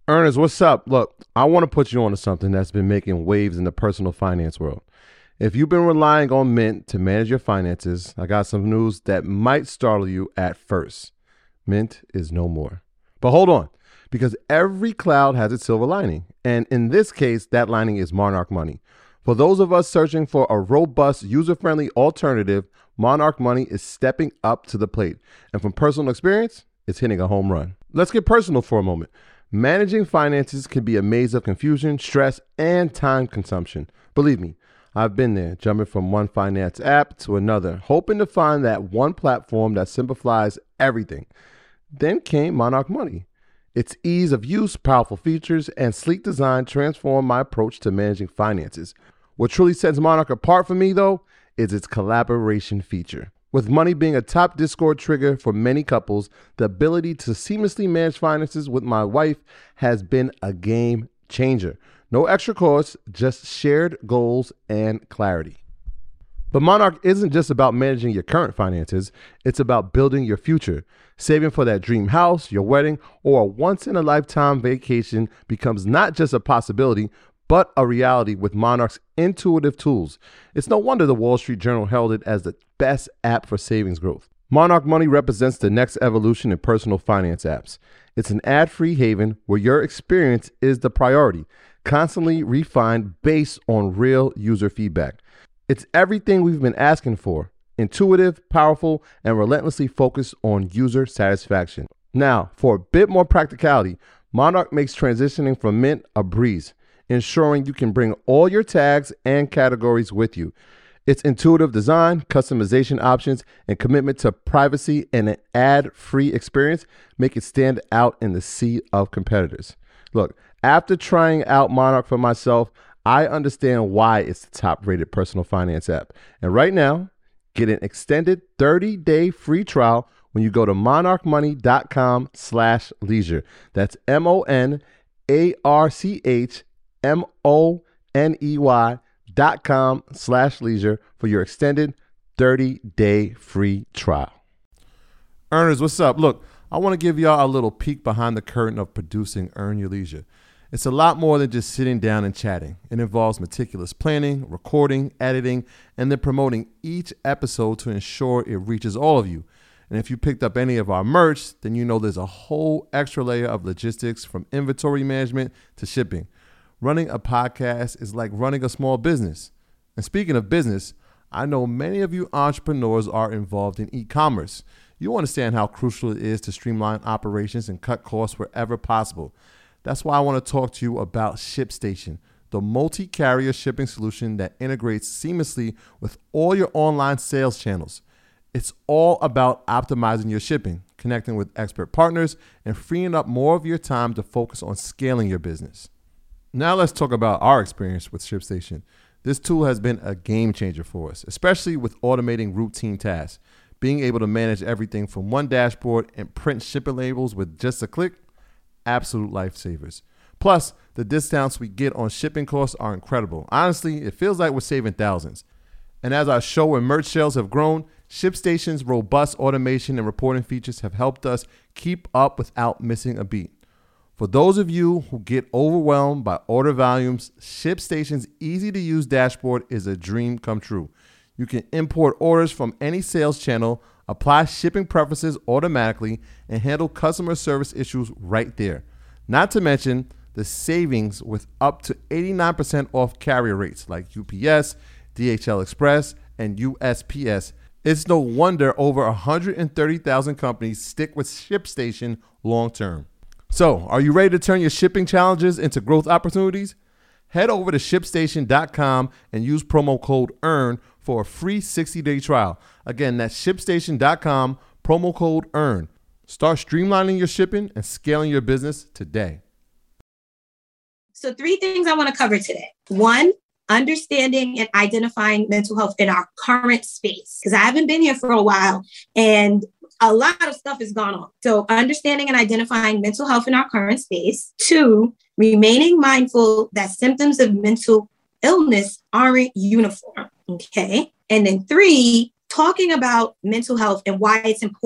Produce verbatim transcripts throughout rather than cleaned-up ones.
Ernest, what's up? Look, I want to put you on to something that's been making waves in the personal finance world. If you've been relying on Mint to manage your finances, I got some news that might startle you at first. Mint is no more. But hold on, because every cloud has its silver lining. And in this case, that lining is Monarch Money. For those of us searching for a robust, user-friendly alternative, Monarch Money is stepping up to the plate. And from personal experience, it's hitting a home run. Let's get personal for a moment. Managing finances can be a maze of confusion, stress, and time consumption. Believe me, I've been there, jumping from one finance app to another, hoping to find that one platform that simplifies everything. Then came Monarch Money. Its ease of use, powerful features, and sleek design transformed my approach to managing finances. What truly sets Monarch apart for me, though, is its collaboration feature. With Money being a top Discord trigger for many couples, the ability to seamlessly manage finances with my wife has been a game changer. No extra costs, just shared goals and clarity. But Monarch isn't just about managing your current finances, it's about building your future. Saving for that dream house, your wedding, or a once-in-a-lifetime vacation becomes not just a possibility, but a reality with Monarch's intuitive tools. It's no wonder the Wall Street Journal held it as the best app for savings growth. Monarch Money represents the next evolution in personal finance apps. It's an ad-free haven where your experience is the priority, constantly refined based on real user feedback. It's everything we've been asking for: intuitive, powerful, and relentlessly focused on user satisfaction. Now, for a bit more practicality, Monarch makes transitioning from Mint a breeze, ensuring you can bring all your tags and categories with you. Its intuitive design, customization options, and commitment to privacy and an ad-free experience make it stand out in the sea of competitors. Look, after trying out Monarch for myself, I understand why it's the top-rated personal finance app. And right now, get an extended thirty-day free trial when you go to monarchmoney.com slash leisure. That's M-O-N-A-R-C-H M-O-N-E-Y dot com slash leisure for your extended thirty-day free trial. Earners, what's up? Look, I want to give y'all a little peek behind the curtain of producing Earn Your Leisure. It's a lot more than just sitting down and chatting. It involves meticulous planning, recording, editing, and then promoting each episode to ensure it reaches all of you. And if you picked up any of our merch, then you know there's a whole extra layer of logistics, from inventory management to shipping. Running a podcast is like running a small business. And speaking of business, I know many of you entrepreneurs are involved in e-commerce. You understand how crucial it is to streamline operations and cut costs wherever possible. That's why I want to talk to you about ShipStation, the multi-carrier shipping solution that integrates seamlessly with all your online sales channels. It's all about optimizing your shipping, connecting with expert partners, and freeing up more of your time to focus on scaling your business. Now let's talk about our experience with ShipStation. This tool has been a game changer for us, especially with automating routine tasks. Being able to manage everything from one dashboard and print shipping labels with just a click, absolute lifesavers. Plus, the discounts we get on shipping costs are incredible. Honestly, it feels like we're saving thousands. And as our show and merch sales have grown, ShipStation's robust automation and reporting features have helped us keep up without missing a beat. For those of you who get overwhelmed by order volumes, ShipStation's easy-to-use dashboard is a dream come true. You can import orders from any sales channel, apply shipping preferences automatically, and handle customer service issues right there. Not to mention the savings with up to eighty-nine percent off carrier rates like U P S, D H L Express, and U S P S. It's no wonder over one hundred thirty thousand companies stick with ShipStation long term. So, are you ready to turn your shipping challenges into growth opportunities? Head over to ship station dot com and use promo code EARN for a free sixty-day trial. Again, that's ship station dot com, promo code EARN. Start streamlining your shipping and scaling your business today. So three things I want to cover today. One, understanding and identifying mental health in our current space, because I haven't been here for a while and a lot of stuff has gone on. So understanding and identifying mental health in our current space. Two, remaining mindful that symptoms of mental illness aren't uniform. Okay. And then three, talking about mental health and why it's important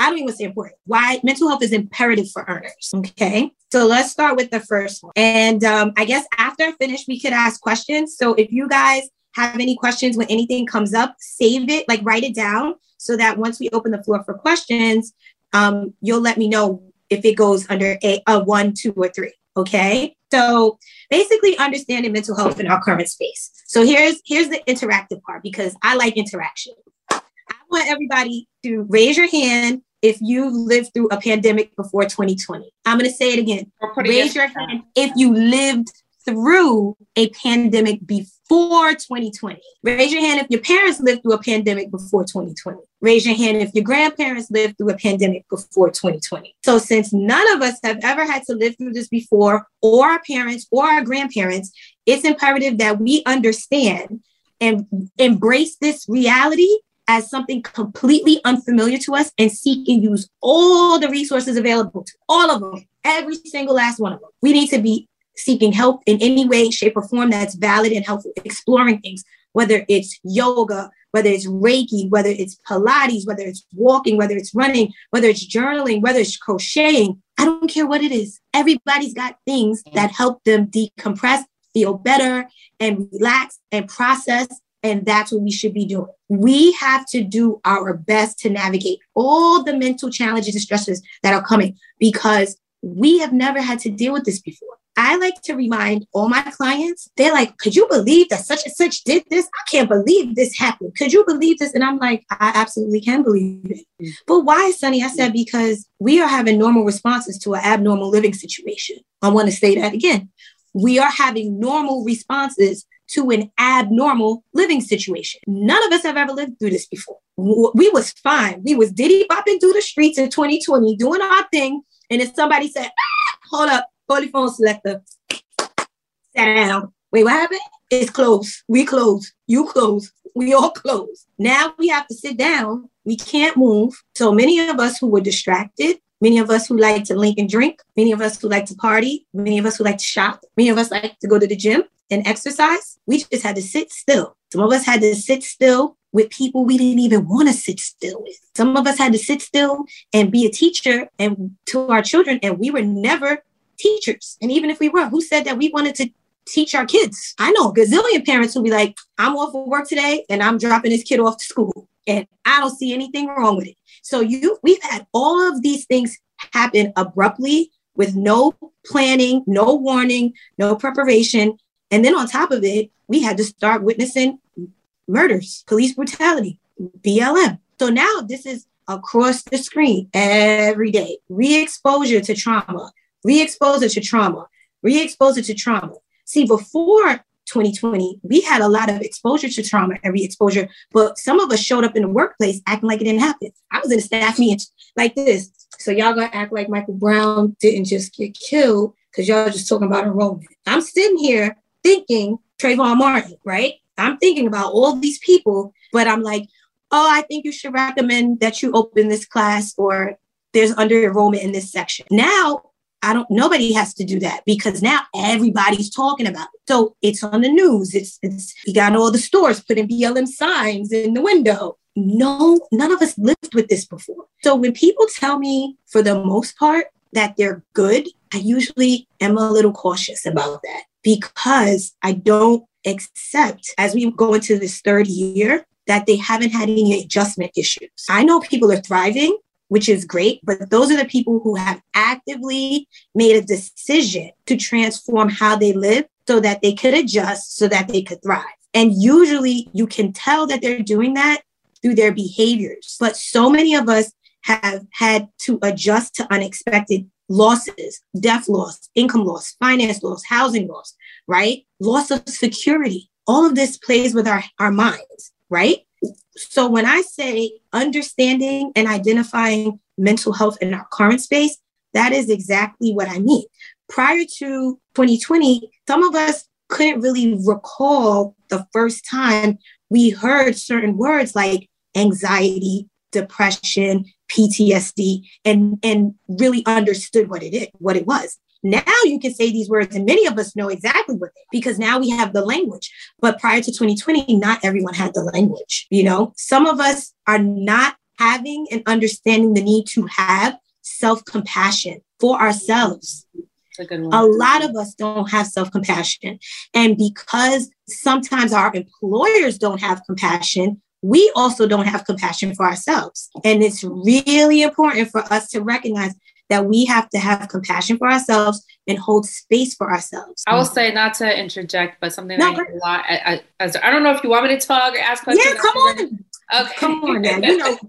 I don't even say important, why mental health is imperative for earners. Okay. So let's start with the first one. And um, I guess after I finish, we could ask questions. So if you guys have any questions when anything comes up, save it, like write it down so that once we open the floor for questions, um, you'll let me know if it goes under a, a one, two, or three. Okay. So basically understanding mental health in our current space. So here's, here's the interactive part, because I like interaction. I want everybody to raise your hand if you lived through a pandemic before twenty twenty. I'm going to say it again. Raise your hand if you lived through a pandemic before twenty twenty. Raise your hand if your parents lived through a pandemic before twenty twenty. Raise your hand if your grandparents lived through a pandemic before twenty twenty. So since none of us have ever had to live through this before, or our parents or our grandparents, it's imperative that we understand and embrace this reality as something completely unfamiliar to us and seek and use all the resources available to all of them, every single last one of them. We need to be seeking help in any way, shape, or form that's valid and helpful, exploring things, whether it's yoga, whether it's Reiki, whether it's Pilates, whether it's walking, whether it's running, whether it's journaling, whether it's crocheting. I don't care what it is. Everybody's got things that help them decompress, feel better, and relax and process. And that's what we should be doing. We have to do our best to navigate all the mental challenges and stresses that are coming, because we have never had to deal with this before. I like to remind all my clients, they're like, could you believe that such and such did this? I can't believe this happened. Could you believe this? And I'm like, I absolutely can believe it. Mm. But why, Sunny? I said, because we are having normal responses to an abnormal living situation. I want to say that again. We are having normal responses to an abnormal living situation. None of us have ever lived through this before. We was fine. We was diddy bopping through the streets in twenty twenty, doing our thing. And if somebody said, ah, hold up, polyphone selector, sat down. Wait, what happened? It's closed. We closed. You closed. We all closed. Now we have to sit down. We can't move. So many of us who were distracted, many of us who like to link and drink, many of us who like to party, many of us who like to shop, many of us like to go to the gym and exercise. We just had to sit still. Some of us had to sit still with people we didn't even want to sit still with. Some of us had to sit still and be a teacher and to our children, and we were never teachers. And even if we were, who said that we wanted to teach our kids? I know a gazillion parents who be like, I'm off of work today and I'm dropping this kid off to school, and I don't see anything wrong with it. So you, we've had all of these things happen abruptly with no planning, no warning, no preparation. And then on top of it, we had to start witnessing murders, police brutality, B L M. So now this is across the screen every day. Re-exposure to trauma, re-exposure to trauma, re-exposure to trauma. See, before twenty twenty, we had a lot of exposure to trauma and re-exposure, but some of us showed up in the workplace acting like it didn't happen. I was in a staff meeting like this. So y'all gonna act like Michael Brown didn't just get killed because y'all just talking about enrollment. I'm sitting here thinking Trayvon Martin, right? I'm thinking about all these people, but I'm like, oh, I think you should recommend that you open this class, or there's under enrollment in this section. Now, I don't, nobody has to do that, because now everybody's talking about it. So it's on the news. It's, it's, you got all the stores putting B L M signs in the window. No, none of us lived with this before. So when people tell me, for the most part, that they're good, I usually am a little cautious about that, because I don't accept, as we go into this third year, that they haven't had any adjustment issues. I know people are thriving, which is great, but those are the people who have actively made a decision to transform how they live so that they could adjust, so that they could thrive. And usually you can tell that they're doing that through their behaviors. But so many of us have had to adjust to unexpected losses, death loss, income loss, finance loss, housing loss, right? Loss of security. All of this plays with our, our minds, right? So when I say understanding and identifying mental health in our current space, that is exactly what I mean. Prior to twenty twenty, some of us couldn't really recall the first time we heard certain words like anxiety, depression, P T S D, and, and really understood what it is, what it was. Now you can say these words, and many of us know exactly what they are, because now we have the language. But prior to twenty twenty, not everyone had the language. You know, some of us are not having and understanding the need to have self-compassion for ourselves. A good one. A lot of us don't have self-compassion. And because sometimes our employers don't have compassion, we also don't have compassion for ourselves. And it's really important for us to recognize that we have to have compassion for ourselves and hold space for ourselves. I will say, not to interject, but something no, I do a lot. I, I, as, I don't know if you want me to talk or ask questions. Yeah, come on. Okay. Come on now, you know.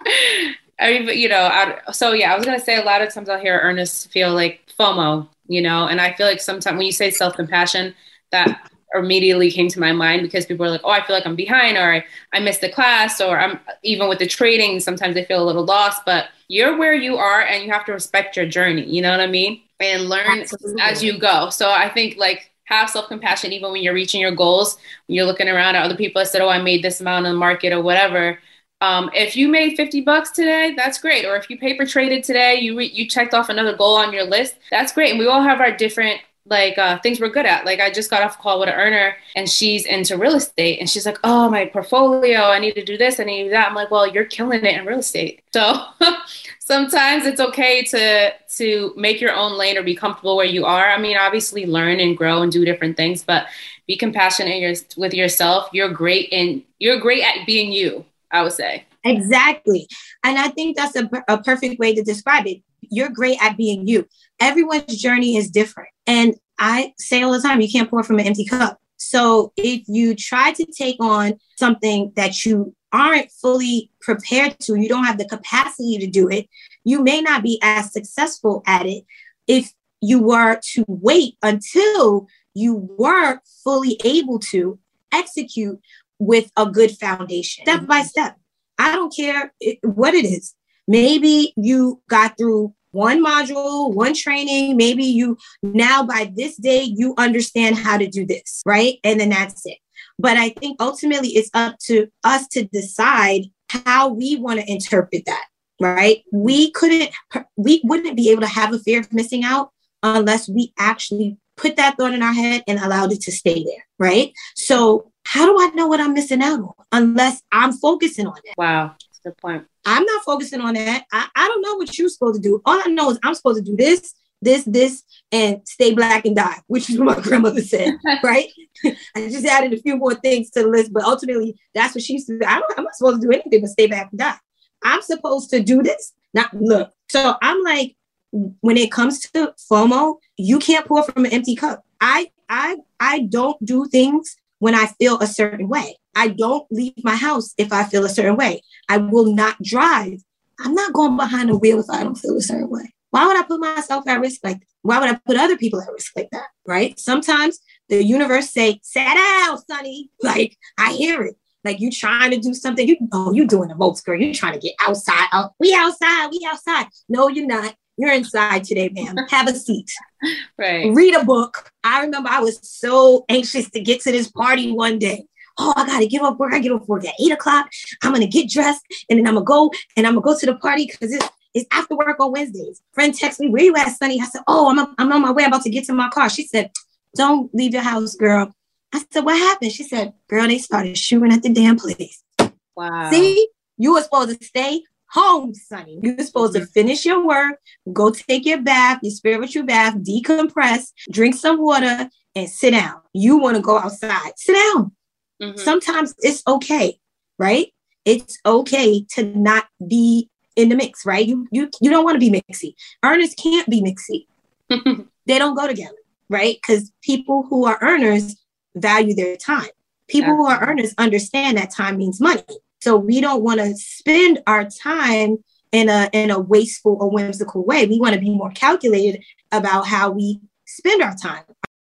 I mean, you know, I, so yeah, I was going to say a lot of times I'll hear earnest feel like FOMO, you know, and I feel like sometimes when you say self-compassion, that immediately came to my mind because people are like, oh, I feel like I'm behind, or I, I missed the class, or I'm even with the trading, sometimes they feel a little lost, but you're where you are and you have to respect your journey. You know what I mean? And learn Absolutely. As you go. So I think like have self-compassion, even when you're reaching your goals, when you're looking around at other people that said, oh, I made this amount in the market or whatever. Um, if you made fifty bucks today, that's great. Or if you paper traded today, you re- you checked off another goal on your list, that's great. And we all have our different like uh, things we're good at. Like I just got off a call with an earner and she's into real estate and she's like, oh, my portfolio, I need to do this, I need to do that. I'm like, well, you're killing it in real estate. So sometimes it's okay to to make your own lane or be comfortable where you are. I mean, obviously learn and grow and do different things, but be compassionate with yourself. You're great and you're great at being you, I would say. Exactly. And I think that's a, a perfect way to describe it. You're great at being you. Everyone's journey is different. And I say all the time, you can't pour from an empty cup. So if you try to take on something that you aren't fully prepared to, you don't have the capacity to do it, you may not be as successful at it if you were to wait until you were fully able to execute with a good foundation, step by step. I don't care what it is. Maybe you got through one module, one training. Maybe you now by this day, you understand how to do this, right? And then that's it. But I think ultimately it's up to us to decide how we want to interpret that, right? We couldn't, we wouldn't be able to have a fear of missing out unless we actually put that thought in our head and allowed it to stay there, right? So how do I know what I'm missing out on unless I'm focusing on it? Wow, that's a good point. I'm not focusing on that. I, I don't know what you're supposed to do. All I know is I'm supposed to do this, this, this, and stay black and die, which is what my grandmother said, right? I just added a few more things to the list, but ultimately that's what she used to do. I don't, I'm not supposed to do anything but stay back and die. I'm supposed to do this. Now, look, so I'm like, when it comes to FOMO, you can't pour from an empty cup. I, I, I don't do things when I feel a certain way. I don't leave my house if I feel a certain way. I will not drive. I'm not going behind the wheel if I don't feel a certain way. Why would I put myself at risk like that? Why would I put other people at risk like that? Right? Sometimes the universe say, sit down, Sonny. Like, I hear it. Like you trying to do something. You, oh, you doing the most, girl. You trying to get outside. Oh, we outside. We outside. No, you're not. You're inside today, ma'am. Have a seat. Right. Read a book. I remember I was so anxious to get to this party one day. Oh, I got to get off work. I get off work at eight o'clock. I'm going to get dressed and then I'm going to go and I'm going to go to the party because it's, it's after work on Wednesdays. Friend texted me, where you at, Sonny? I said, oh, I'm, a, I'm on my way. I'm about to get to my car. She said, don't leave your house, girl. I said, what happened? She said, girl, they started shooting at the damn place. Wow. See, you were supposed to stay home, Sonny. You're supposed mm-hmm. to finish your work, go take your bath, your spiritual bath, decompress, drink some water, and sit down. You want to go outside. Sit down. Mm-hmm. Sometimes it's okay, right? It's okay to not be in the mix, right? You you you don't want to be mixy. Earners can't be mixy. They don't go together, right? Because people who are earners value their time. People Absolutely. Who are earners understand that time means money. So we don't want to spend our time in a in a wasteful or whimsical way. We want to be more calculated about how we spend our time.